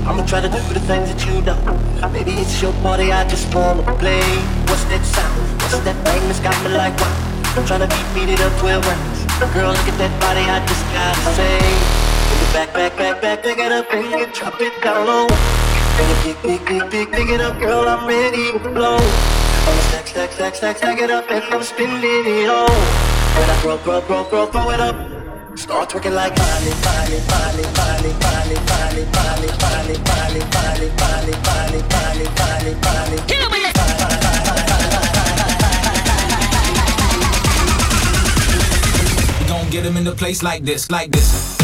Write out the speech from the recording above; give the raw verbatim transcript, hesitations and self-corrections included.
I'ma try to do the things that you know. Maybe it's your party, I just wanna play. What's that sound? What's that thing that's got me like wow? I'm tryna beat, beat it up twelve rounds. Girl, look at that body, I just gotta say. Bring it back, back, back, back, pick it up, bring it, drop it down low. Bring it big, big, big, big, pick it up, girl, I'm ready to blow. I'ma stack, stack, stack, stack, stack it up, and I'm spinning it all. When I grow, grow, grow, grow, throw it up. Start twerking like Miley, Miley, Miley, Miley, Miley, Miley, Miley, Miley, Miley, Miley, Miley, Miley, Miley, Miley, Miley. Kill it with it. We gon' get him in the place like this, like this.